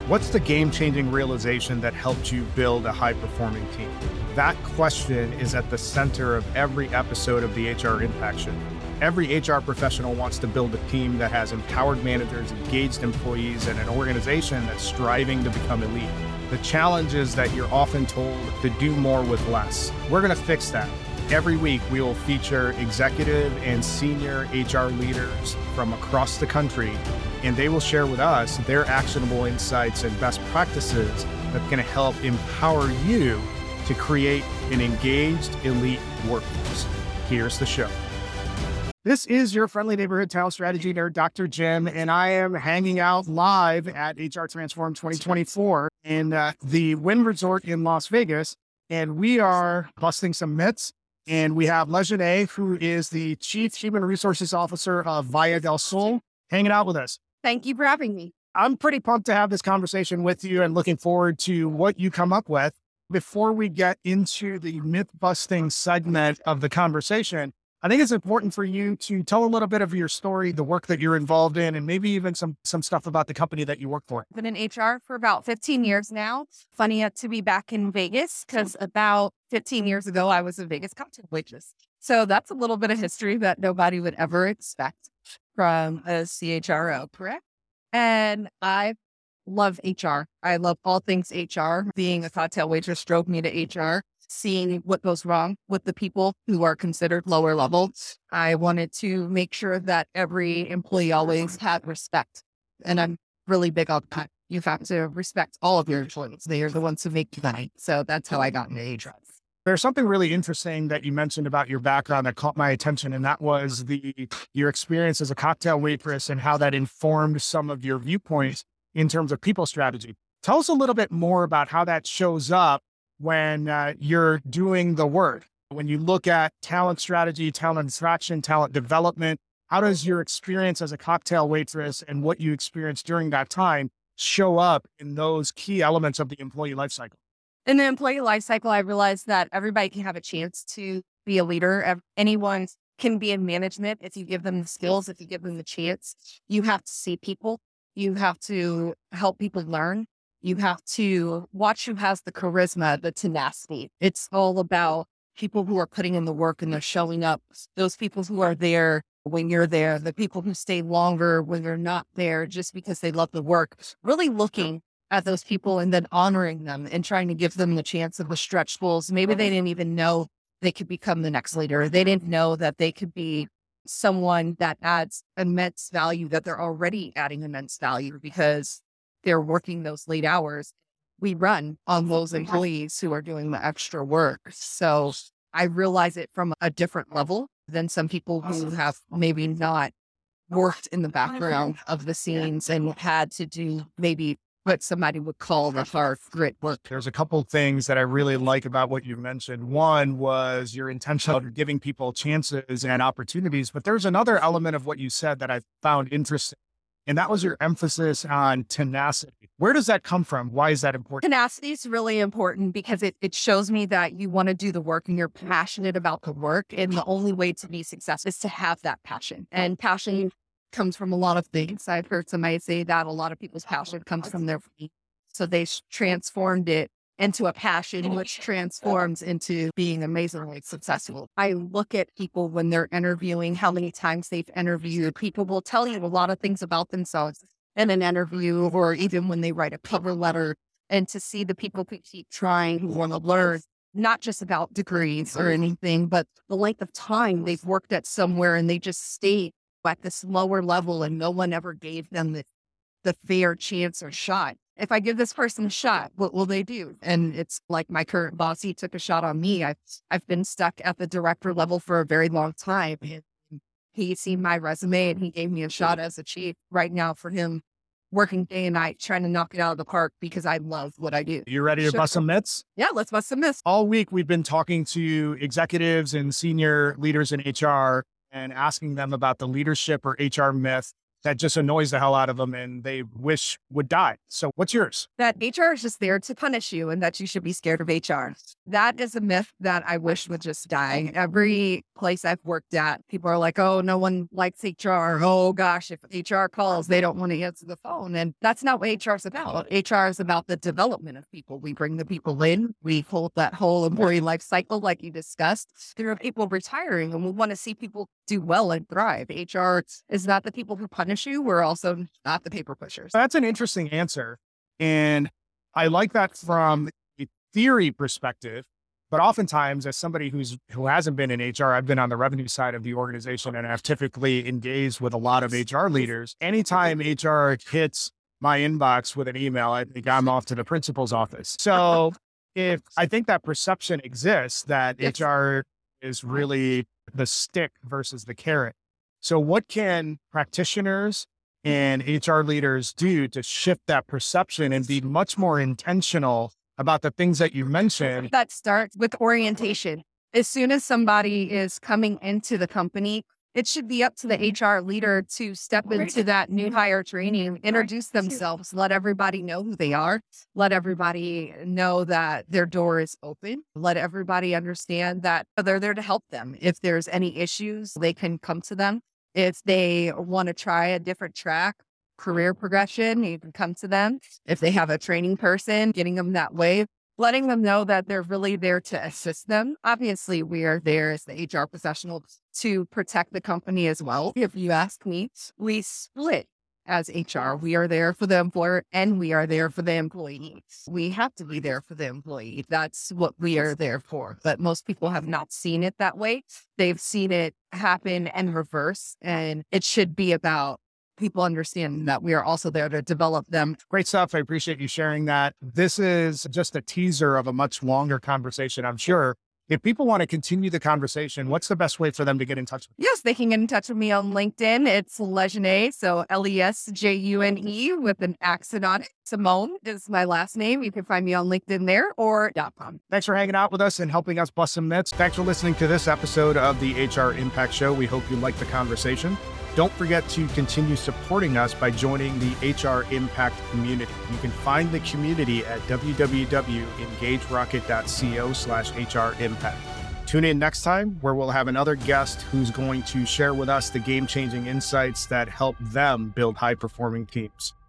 What's the game-changing realization that helped you build a high-performing team? That question is at the center of every episode of the HR Impact Show. Every HR professional wants to build a team that has empowered managers, engaged employees, and an organization that's striving to become elite. The challenge is that you're often told to do more with less. We're going to fix that. Every week, we will feature executive and senior HR leaders from across the country, and they will share with us their actionable insights and best practices that can help empower you to create an engaged, elite workforce. Here's the show. This is your friendly neighborhood talent strategy nerd, Dr. Jim, and I am hanging out live at HR Transform 2024 in the Wynn Resort in Las Vegas, and we are busting some myths. And we have Lejane, who is the Chief Human Resources Officer of Valle del Sol, hanging out with us. Thank you for having me. I'm pretty pumped to have this conversation with you and looking forward to what you come up with. Before we get into the myth-busting segment of the conversation, I think it's important for you to tell a little bit of your story, the work that you're involved in, and maybe even some stuff about the company that you work for. I've been in HR for about 15 years now. Funny to be back in Vegas because about 15 years ago, I was a Vegas cocktail waitress. So that's a little bit of history that nobody would ever expect from a CHRO, correct? And I love HR. I love all things HR. Being a cocktail waitress drove me to HR. Seeing what goes wrong with the people who are considered lower level. I wanted to make sure that every employee always had respect. And I'm really big on that. You have to respect all of your employees. They are the ones who make you money. So that's how I got into HR. There's something really interesting that you mentioned about your background that caught my attention, and that was your experience as a cocktail waitress and how that informed some of your viewpoints in terms of people strategy. Tell us a little bit more about how that shows up when you're doing the work. When you look at talent strategy, talent attraction, talent development, how does your experience as a cocktail waitress and what you experienced during that time show up in those key elements of the employee life cycle? In the employee life cycle, I realized that everybody can have a chance to be a leader. Anyone can be in management if you give them the skills, if you give them the chance. You have to see people. You have to help people learn. You have to watch who has the charisma, the tenacity. It's all about people who are putting in the work and they're showing up. Those people who are there when you're there, the people who stay longer when you're not there just because they love the work. Really looking at those people and then honoring them and trying to give them the chance of the stretch goals. Maybe they didn't even know they could become the next leader. They didn't know that they could be someone that adds immense value, that they're already adding immense value because they're working those late hours. We run on those employees who are doing the extra work. So I realize it from a different level than some people who have maybe not worked in the background of the scenes and had to do maybe what somebody would call the hard grit work. There's a couple of things that I really like about what you mentioned. One was your intention of giving people chances and opportunities, but there's another element of what you said that I found interesting. And that was your emphasis on tenacity. Where does that come from? Why is that important? Tenacity is really important because it shows me that you want to do the work and you're passionate about the work. And the only way to be successful is to have that passion. And passion comes from a lot of things. I've heard somebody say that a lot of people's passion comes from their feet. So they transformed it into a passion, which transforms into being amazingly successful. I look at people when they're interviewing, how many times they've interviewed. People will tell you a lot of things about themselves in an interview or even when they write a cover letter. And to see the people who keep trying, who want to learn, not just about degrees or anything, but the length of time they've worked at somewhere and they just stayed at this lower level and no one ever gave them the fair chance or shot. If I give this person a shot, what will they do? And it's like my current boss, he took a shot on me. I've been stuck at the director level for a very long time. And he's seen my resume and he gave me a shot as a chief. Right now for him, working day and night, trying to knock it out of the park because I love what I do. You ready to bust some myths? Yeah, let's bust some myths. All week, we've been talking to executives and senior leaders in HR and asking them about the leadership or HR myth that just annoys the hell out of them and they wish would die. So what's yours? That HR is just there to punish you and that you should be scared of HR. That is a myth that I wish would just die. Every place I've worked at, people are like, oh, no one likes HR. Oh gosh, if HR calls, they don't want to answer the phone. And that's not what HR is about. HR is about the development of people. We bring the people in, we hold that whole employee life cycle like you discussed. There are people retiring and we want to see people do well and thrive. HR is not the people who punish you. We're also not the paper pushers. That's an interesting answer. And I like that from a theory perspective. But oftentimes, as somebody who hasn't been in HR, I've been on the revenue side of the organization and I've typically engaged with a lot of HR leaders. Anytime HR hits my inbox with an email, I think I'm off to the principal's office. So if I think that perception exists that HR is really the stick versus the carrot. So what can practitioners and HR leaders do to shift that perception and be much more intentional about the things that you mentioned? That starts with orientation. As soon as somebody is coming into the company, it should be up to the HR leader to step into that new hire training, introduce themselves, let everybody know who they are, let everybody know that their door is open, let everybody understand that they're there to help them. If there's any issues, they can come to them. If they want to try a different track, career progression, you can come to them. If they have a training person, getting them that way, letting them know that they're really there to assist them. Obviously, we are there as the HR professionals to protect the company as well. If you ask me, we split as HR. We are there for the employer and we are there for the employee. We have to be there for the employee. That's what we are there for. But most people have not seen it that way. They've seen it happen and reverse. And it should be about people understand that we are also there to develop them. Great stuff. I appreciate you sharing that. This is just a teaser of a much longer conversation, I'm sure. If people want to continue the conversation, what's the best way for them to get in touch with you? Yes, they can get in touch with me on LinkedIn. It's Lesjune, so Lesjune with an accent on it. Simone is my last name. You can find me on LinkedIn there or .com. Thanks for hanging out with us and helping us bust some myths. Thanks for listening to this episode of the HR Impact Show. We hope you liked the conversation. Don't forget to continue supporting us by joining the HR Impact community. You can find the community at www.engagerocket.co/HR Impact. Tune in next time where we'll have another guest who's going to share with us the game-changing insights that help them build high-performing teams.